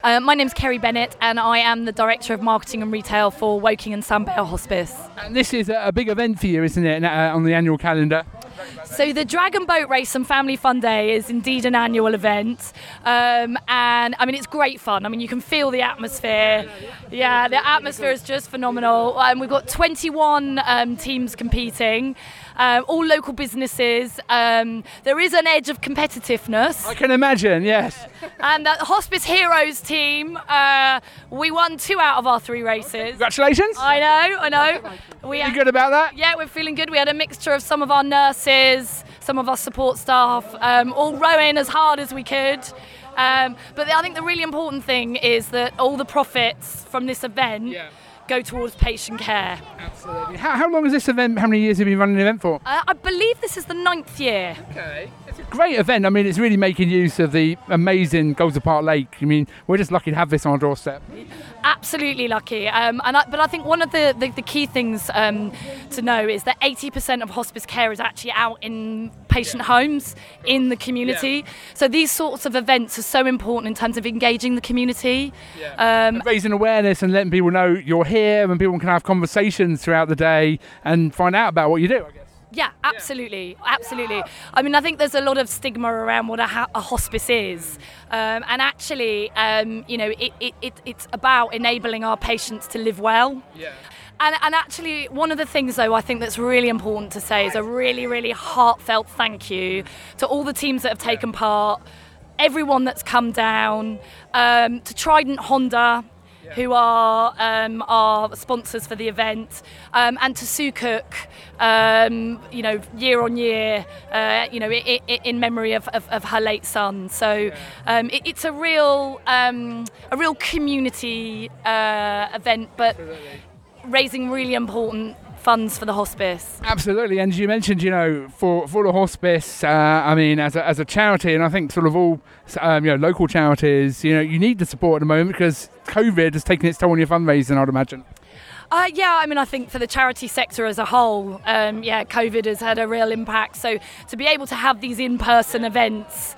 My name's Kerry Bennett and I am the Director of Marketing and Retail for Woking and Sandbale Hospice. And this is a big event for you, isn't it, on the annual calendar? So the Dragon Boat Race and Family Fun Day is indeed an annual event, and I mean it's great fun. I mean you can feel the atmosphere. Yeah, the atmosphere is just phenomenal. We've got 21 teams competing, all local businesses. There is an edge of competitiveness. I can imagine, yes. And the Hospice Heroes team, we won 2 out of our 3 races. Congratulations. I know. You good about that? Yeah, we're feeling good. We had a mixture of some of our nurses, some of our support staff, all rowing as hard as we could. But I think the really important thing is that all the profits from this event go towards patient care. Absolutely. How long is this event? How many years have you been running the event for? I believe this is the 9th year. Okay. It's a great event. I mean, it's really making use of the amazing Goldsworth Park Lake. I mean, we're just lucky to have this on our doorstep. Absolutely lucky. But I think one of the key things to know is that 80% of hospice care is actually out in patient homes in the community. So these sorts of events are so important in terms of engaging the community. Raising awareness and letting people know you're here and people can have conversations throughout the day and find out about what you do, I guess. Yeah, absolutely. I mean, I think there's a lot of stigma around what a hospice is, and actually, it's about enabling our patients to live well. Yeah. And actually, one of the things, though, I think that's really important to say is a really, really heartfelt thank you to all the teams that have taken part, everyone that's come down, to Trident Honda, who are our sponsors for the event, and to Sue Cook, year on year, in memory of her late son. So it's a real community event, but raising really important funds for the hospice. Absolutely, and you mentioned, for the hospice, I mean, as a charity, and I think sort of all, local charities, you need the support at the moment because COVID has taken its toll on your fundraising, I'd imagine. I think for the charity sector as a whole, COVID has had a real impact. So to be able to have these in-person events,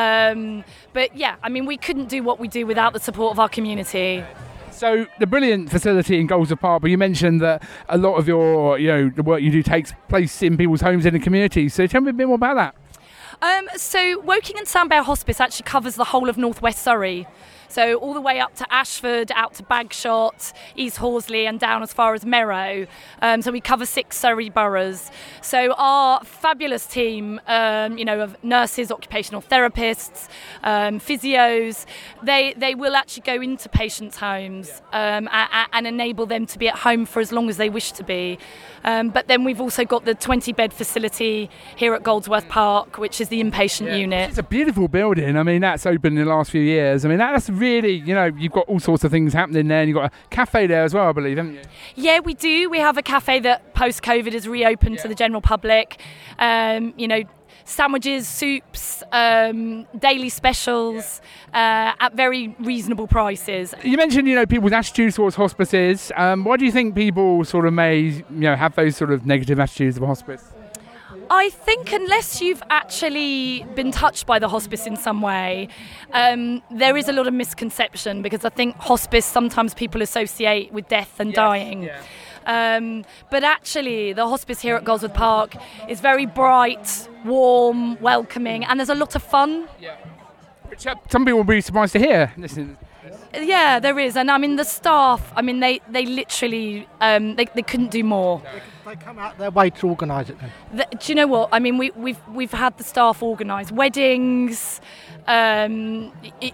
we couldn't do what we do without the support of our community. So the brilliant facility in Goldsworth Park, but you mentioned that a lot of your, the work you do takes place in people's homes in the community. So tell me a bit more about that. So Woking and Sandbale Hospice actually covers the whole of North West Surrey. So all the way up to Ashford, out to Bagshot, East Horsley and down as far as Merrow. So we cover 6 Surrey boroughs. So our fabulous team, of nurses, occupational therapists, physios, they will actually go into patients' homes and enable them to be at home for as long as they wish to be. But then we've also got the 20-bed facility here at Goldsworth Park, which is the inpatient unit. It's a beautiful building. I mean, that's opened in the last few years. I mean, that's really, you've got all sorts of things happening there, and you've got a cafe there as well, I believe, haven't you? Yeah, we do. We have a cafe that post-COVID is reopened to the general public. Sandwiches, soups, daily specials at very reasonable prices. You mentioned, people's attitudes towards hospices. Why do you think people sort of may, have those sort of negative attitudes of a hospice? I think unless you've actually been touched by the hospice in some way, there is a lot of misconception because I think hospice sometimes people associate with death and dying. Yeah. But actually, the hospice here at Goldsworth Park is very bright, warm, welcoming, and there's a lot of fun. Yeah. Which some people will be surprised to hear. Yeah, there is, and I mean the staff. I mean they literally they couldn't do more. They come out their way to organise it then. Do you know what? I mean we've had the staff organise weddings. The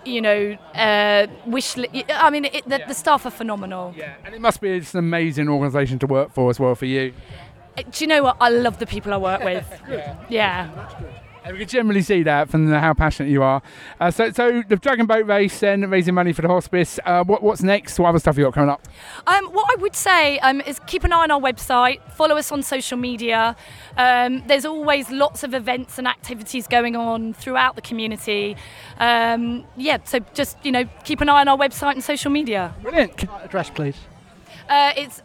staff are phenomenal. Yeah, and it must be just an amazing organisation to work for as well for you. Do you know what? I love the people I work with. Yeah. That's good. And we can generally see that from how passionate you are. So the Dragon Boat Race and raising money for the hospice. What's next? What other stuff have you got coming up? What I would say is keep an eye on our website, follow us on social media. There's always lots of events and activities going on throughout the community. So just keep an eye on our website and social media. Brilliant. Address, please. It's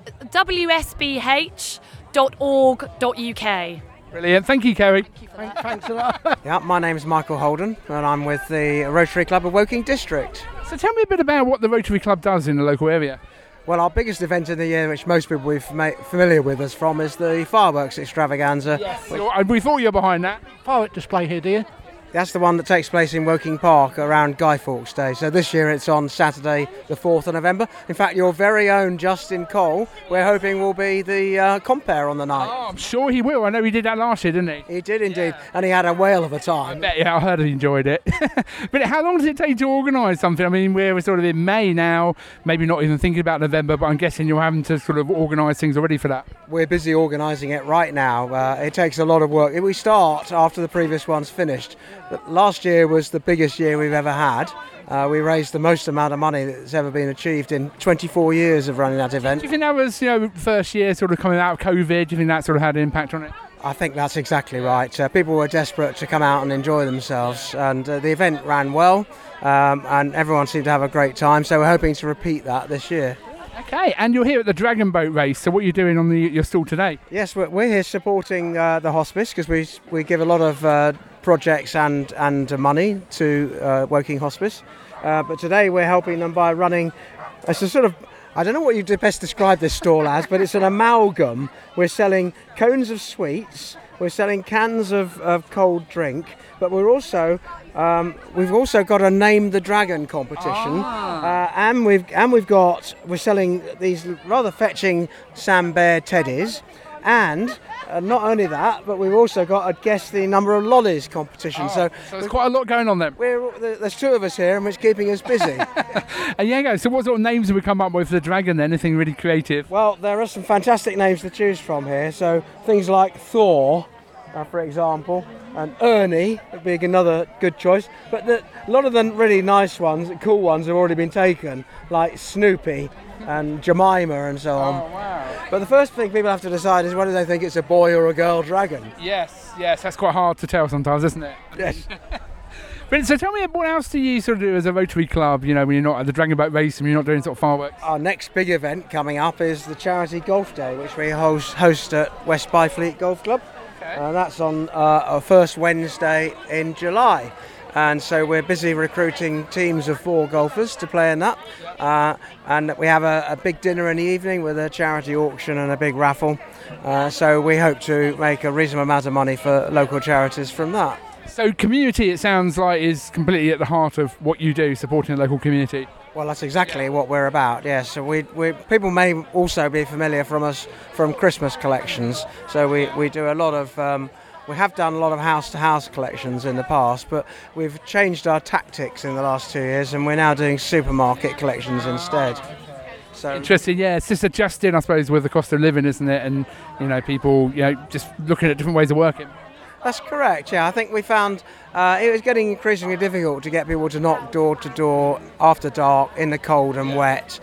wsbh.org.uk. Brilliant. Thank you, Kerry. Thanks a lot. Yeah, my name's Michael Holden and I'm with the Rotary Club of Woking District. So tell me a bit about what the Rotary Club does in the local area. Well, our biggest event of the year, which most people will be familiar with us from, is the fireworks extravaganza. Yes. We thought you were behind that. Firework display here, dear. That's the one that takes place in Woking Park around Guy Fawkes Day. So this year it's on Saturday the 4th of November. In fact, your very own Justin Cole, we're hoping will be the compere on the night. Oh, I'm sure he will. I know he did that last year, didn't he? He did indeed, and he had a whale of a I time. bet, yeah, I heard he enjoyed it. But how long does it take to organise something? I mean, we're sort of in May now, maybe not even thinking about November, but I'm guessing you're having to sort of organise things already for that. We're busy organising it right now. It takes a lot of work. We start after the previous one's finished. But last year was the biggest year we've ever had. We raised the most amount of money that's ever been achieved in 24 years of running that event. Do you think that was, first year sort of coming out of COVID? Do you think that sort of had an impact on it? I think that's exactly right. People were desperate to come out and enjoy themselves, and the event ran well, and everyone seemed to have a great time, so we're hoping to repeat that this year. Okay, and you're here at the Dragon Boat race, so what are you doing on your stall today? Yes, we're here supporting the hospice, because we give a lot of projects and money to Woking Hospice, but today we're helping them by running a sort of, I don't know what you'd best describe this stall as, but it's an amalgam. We're selling cones of sweets, we're selling cans of cold drink, but we're also we've also got a Name the Dragon competition, and we're selling these rather fetching Sam Bear teddies, and not only that, but we've also got a guess the number of lollies competition. So there's quite a lot going on then. There's two of us here, and it's keeping us busy. And so what sort of names have we come up with for the dragon then? Anything really creative? Well, there are some fantastic names to choose from here. So things like Thor, for example, and Ernie would be another good choice. But a lot of the really nice ones, cool ones, have already been taken, like Snoopy and Jemima and so on. Oh, wow. But the first thing people have to decide is whether they think it's a boy or a girl dragon. Yes, that's quite hard to tell sometimes, isn't it? Yes. But so tell me, what else do you sort of do as a Rotary Club, when you're not at the Dragon Boat race and you're not doing sort of fireworks? Our next big event coming up is the Charity Golf Day, which we host at West Byfleet Golf Club. Okay. That's on our first Wednesday in July. And so we're busy recruiting teams of 4 golfers to play in that. And we have a big dinner in the evening with a charity auction and a big raffle. So we hope to make a reasonable amount of money for local charities from that. So community, it sounds like, is completely at the heart of what you do, supporting the local community. Well, that's exactly what we're about, yes. So people may also be familiar from us from Christmas collections. So we do a lot of... we have done a lot of house-to-house collections in the past, but we've changed our tactics in the last 2 years, and we're now doing supermarket collections instead. So interesting, yeah. It's just adjusting, I suppose, with the cost of living, isn't it? And people, just looking at different ways of working. That's correct, yeah. I think we found it was getting increasingly difficult to get people to knock door to door after dark in the cold and wet.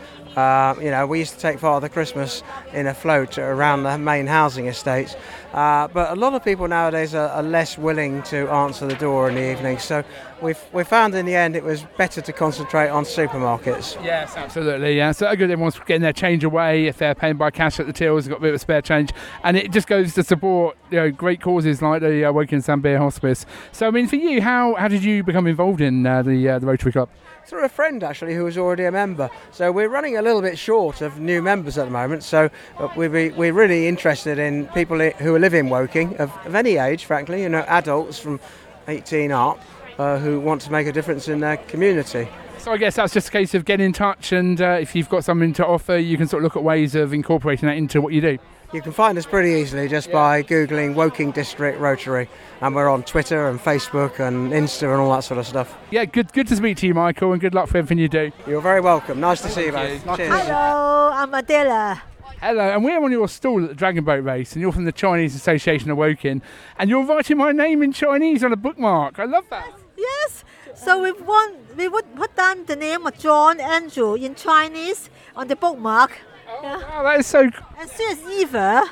We used to take Father Christmas in a float around the main housing estates, but a lot of people nowadays are less willing to answer the door in the evening. So we found in the end it was better to concentrate on supermarkets. Yes, absolutely. Yeah, so good. Everyone's getting their change away if they're paying by cash at the tills. Got a bit of spare change, and it just goes to support great causes like the Woking Sam Bear Hospice. So I mean, for you, how did you become involved in the Rotary Club? Through a friend actually who was already a member. So we're running a little bit short of new members at the moment, so we're really interested in people who live in Woking of any age, frankly, adults from 18 up who want to make a difference in their community. So I guess that's just a case of getting in touch, and if you've got something to offer, you can sort of look at ways of incorporating that into what you do. You can find us pretty easily just by Googling Woking District Rotary, and we're on Twitter and Facebook and Insta and all that sort of stuff. Yeah, good to speak to you, Michael, and good luck for everything you do. You're very welcome. Nice to see you both. Cheers. Hello, I'm Adela. Hello, and we're on your stall at the Dragon Boat race, and you're from the Chinese Association of Woking, and you're writing my name in Chinese on a bookmark. I love that. Yes. So we would put down the name of John Andrew in Chinese on the bookmark. Oh, wow, that is so. And so is Eva.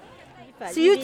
So you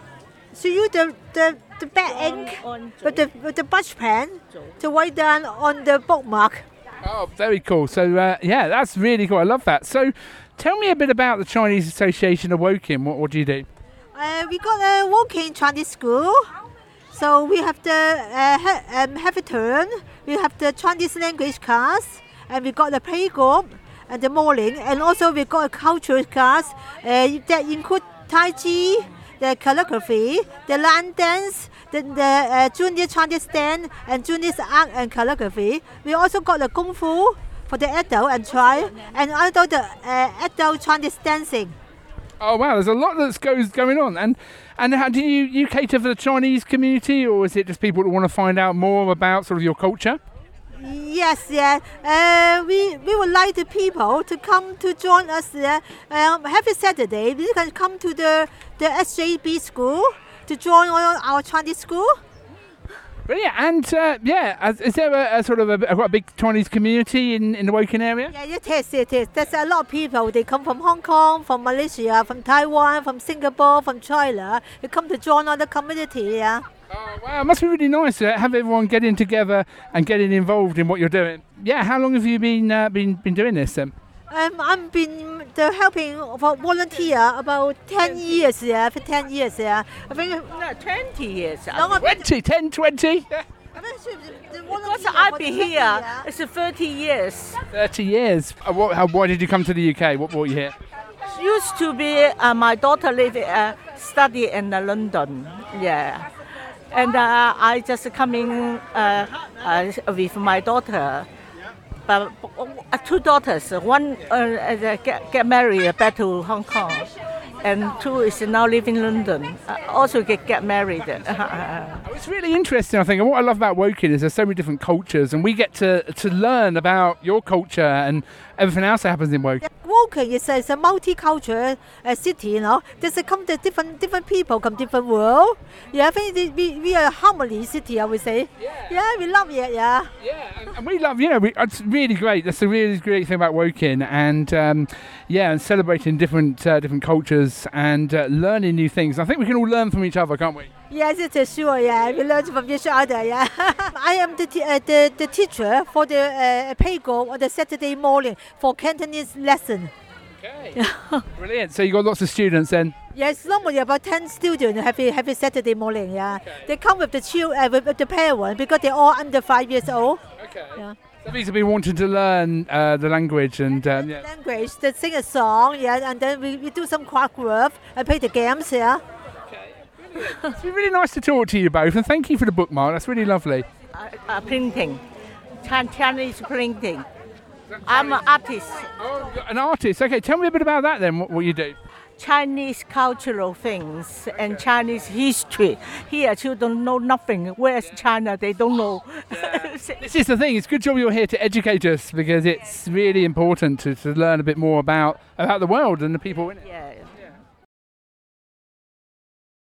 the bad ink with the brush pen to write down on the bookmark. Oh, very cool. So that's really cool. I love that. So tell me a bit about the Chinese Association of Woking. What do you do? We got a Woking Chinese school. So we have the Haviturn, we have the Chinese language class, and we got the playgroup and the morning, and also we got a cultural class that include Tai Chi, the calligraphy, the line dance, the junior Chinese dance, and junior art and calligraphy. We also got the Kung Fu for the adult and child, and also the adult Chinese dancing. Oh wow, there's a lot that's going on. And how do you cater for the Chinese community, or is it just people that want to find out more about sort of your culture? Yes, yeah. We would like the people to come to join us there. Every Saturday, we can come to the SJB school to join our Chinese school. Brilliant. And is there a sort of quite a big Chinese community in the Woking area? Yeah, it is. There's a lot of people. They come from Hong Kong, from Malaysia, from Taiwan, from Singapore, from China. They come to join our community, yeah. Oh, wow, it must be really nice to have everyone getting together and getting involved in what you're doing. Yeah, how long have you been doing this then? I've been helping for volunteer about 10 years, yeah, for 10 years, yeah. I think 20 years. No, 20? Because I've been here, it's 30 years. 30 years. Why did you come to the UK? What brought you here? Used to be my daughter study in London, yeah. And I just coming with my daughter. But 2 daughters, one get married back to Hong Kong, and 2 is now living in London, also get married. It's really interesting, I think, and what I love about Woking is there's so many different cultures, and we get to learn about your culture and everything else that happens in Woking. Woking is a multicultural city, you know. There's different people from different world. Yeah, I think we are a harmony city, I would say. Yeah, we love it, yeah. Yeah, and we love, it's really great. That's a really great thing about Woking, and and celebrating different cultures and learning new things. I think we can all learn from each other, can't we? Yes, it is sure, yeah. We learn from each other, yeah. I am the teacher for the playgroup on the Saturday morning for Cantonese lesson. Okay. Brilliant. So you got lots of students then? Yes, normally about 10 students every Saturday morning, yeah. Okay. They come with with the parents because they're all under 5 years old. Okay. Yeah. So these have been wanting to learn the language and language, they sing a song, yeah, and then we do some craft work and play the games, yeah. It's been really nice to talk to you both, and thank you for the bookmark. That's really lovely. Printing, Chinese printing. I'm an artist. Oh, an artist. Okay, tell me a bit about that then. What you do? Chinese cultural things and Chinese history. Here, children know nothing. Where's China? They don't know. This is the thing. It's a good job you're here to educate us, because it's really important to learn a bit more about the world and the people in it. Yeah.